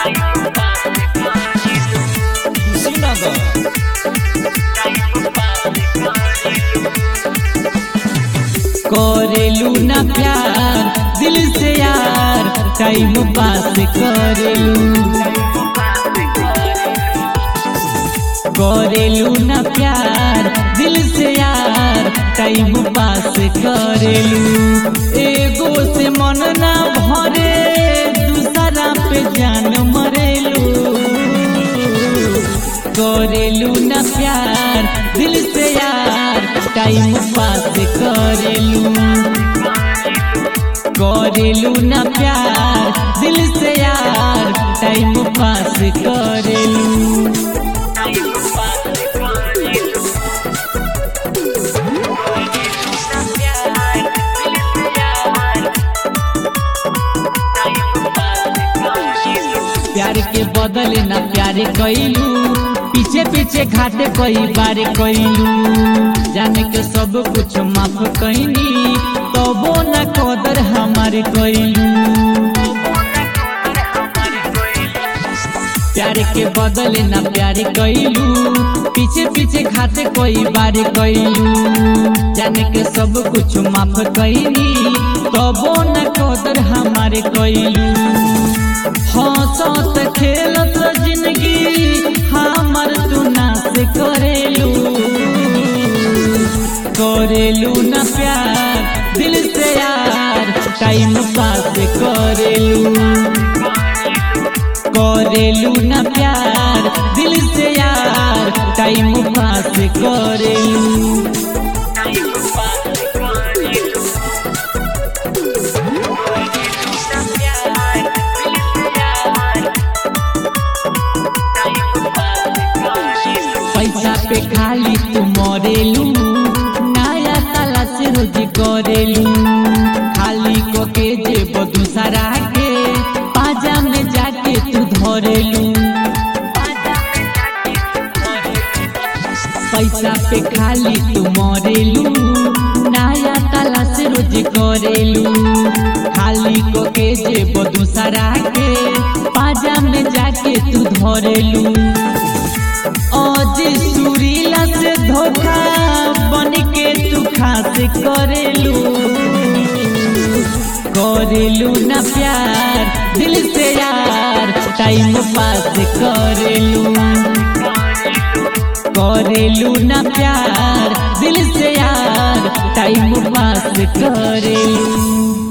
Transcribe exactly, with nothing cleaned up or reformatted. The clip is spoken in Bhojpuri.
करेलू ना प्यार दिल से यार, टाइम पास करेलू। करेलू ना प्यार दिल से यार, टाइम पास करेलू। एगो से मन ना भरे, दूसरा पे जान मरेलू। करेलू ना प्यार दिल से यार, टाइम पास करेलू। करेलू ना प्यार दिल से यार, टाइम पास करेलू। प्यार के बदले ना प्यार कइलू, पीछे पीछे घाटे कई बार कइलू। जाने के सब कुछ माफ कइनी, तबो न कदर हमारे कइलू। प्यार के बदले ना प्यार कइलू, पीछे पीछे घाटे कई बार कइलू। जाने के सब कुछ माफ कइनी, तबो न कदर हमारे कइलू। हंसत खेलत जिंदगी हमर तू नाश करेलू। करेलू ना प्यार दिल से यार, टाइम पास करेलू। करेलू ना प्यार दिल से यार, टाइम पास करेलू। पैसा पे खाली तू मरेलू, नया ताला से रोज करेलू। खाली को के जेब दूसरा के, पाजा में जाके तू धरेलू। पैसा पे खाली तू मरेलू, नया ताला से रोज करेलू। खाली को के जेब दूसरा के, पाजा में जाके तू धरेलू। आज सुरीला से धोखा बन के तू खास करेलू। करेलू ना प्यार दिल से यार, टाइम पास करेलू। करेलू ना प्यार दिल से यार, टाइम पास करेलू।